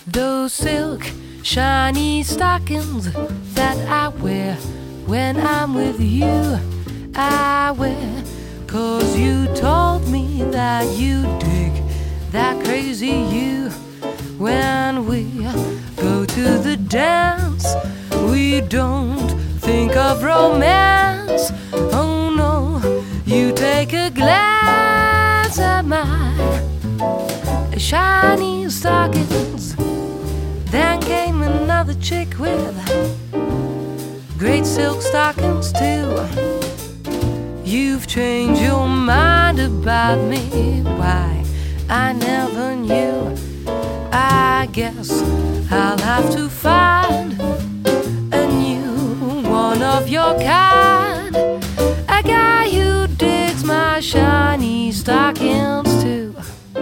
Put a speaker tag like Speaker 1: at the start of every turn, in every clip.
Speaker 1: Those silk, shiny stockings that I wear when I'm with you, I wear 'cause you told me that you dig that crazy you. When we go to the dance, we don't think of romance. Oh no, you take a glance at my shiny stockings. Then came another chick with great silk stockings too. You've changed your mind about me, why I never knew. I guess I'll have to find a new one of your kind, a guy who digs my shiny stockings too.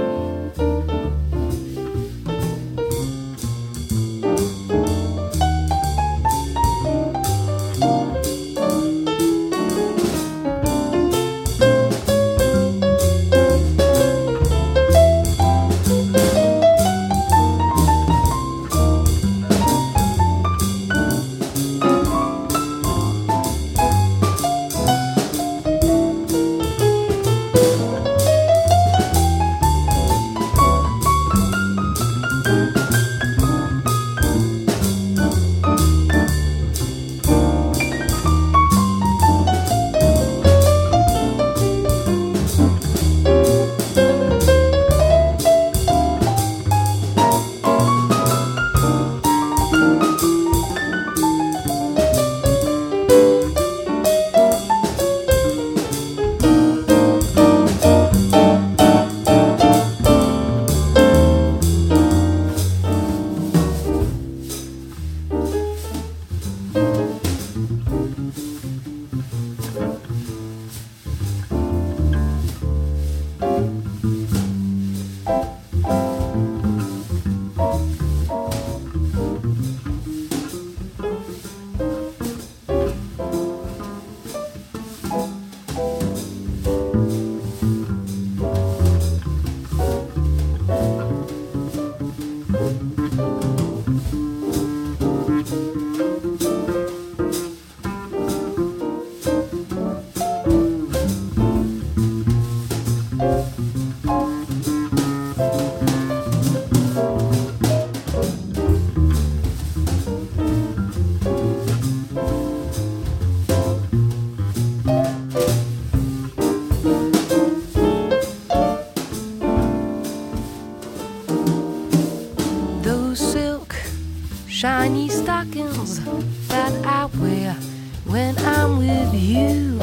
Speaker 1: Shiny stockings that I wear when I'm with you,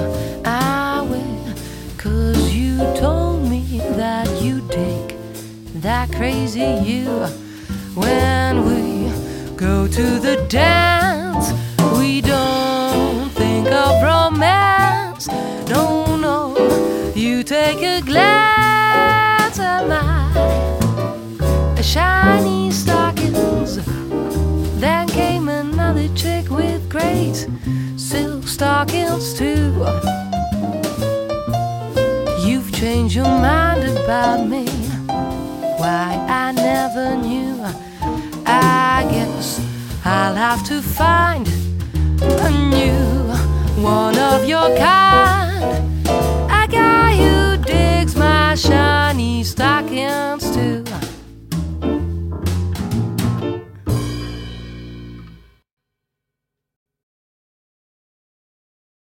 Speaker 1: I wear 'cause you told me that you dig that crazy you. When we go to the dance, we don't think of romance. No, no, you take a glance at my shiny stockings. Then came another chick with great silk stockings too. You've changed your mind about me, why I never knew. I guess I'll have to find a new one of your kind, a guy who digs my shiny stockings